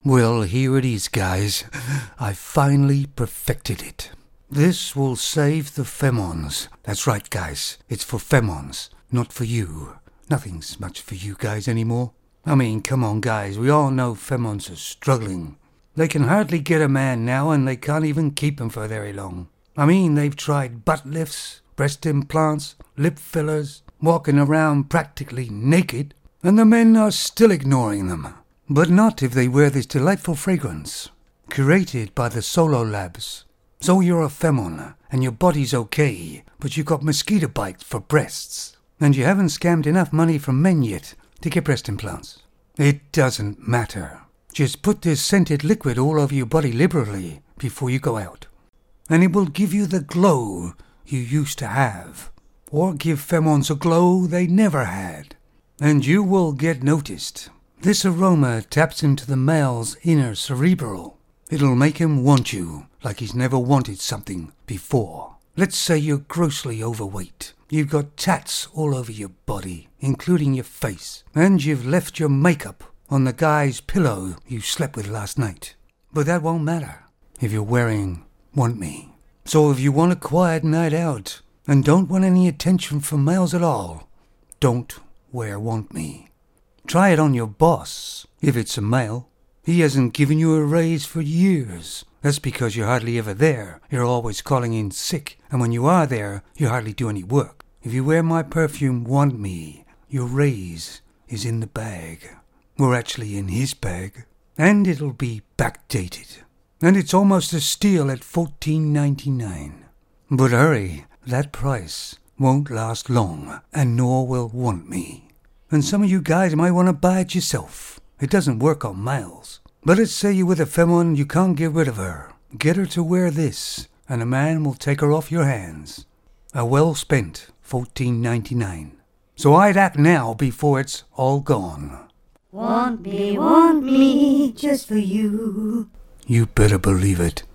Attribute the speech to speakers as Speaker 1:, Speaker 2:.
Speaker 1: Well, here it is, guys. I finally perfected it. This will save the Femons. That's right, guys. It's for Femons, not for you. Nothing's much for you guys anymore. I mean, come on, guys. We all know Femons are struggling. They can hardly get a man now, and they can't even keep him for very long. I mean, they've tried butt lifts, breast implants, lip fillers, walking around practically naked, and the men are still ignoring them. But not if they wear this delightful fragrance, curated by the Solo Labs. So you're a Femon, and your body's okay, but you got mosquito bites for breasts, and you haven't scammed enough money from men yet to get breast implants. It doesn't matter. Just put this scented liquid all over your body liberally before you go out, and it will give you the glow you used to have, or give Femons a glow they never had, and you will get noticed. This aroma taps into the male's inner cerebral. It'll make him want you like he's never wanted something before. Let's say you're grossly overweight. You've got tats all over your body, including your face, and you've left your makeup on the guy's pillow you slept with last night. But that won't matter if you're wearing Want Me. So if you want a quiet night out and don't want any attention from males at all, don't wear Want Me. Try it on your boss, if it's a male. He hasn't given you a raise for years. That's because you're hardly ever there. You're always calling in sick, and when you are there, you hardly do any work. If you wear my perfume Want Me, your raise is in the bag. Or actually in his bag. And it'll be backdated. And it's almost a steal at $14.99. But hurry, that price won't last long, and nor will Want Me. And some of you guys might want to buy it yourself. It doesn't work on males. But let's say you're with a Femon, you can't get rid of her. Get her to wear this, and a man will take her off your hands. A well-spent $14.99. So I'd act now before it's all gone.
Speaker 2: Want me, just for you.
Speaker 1: You better believe it.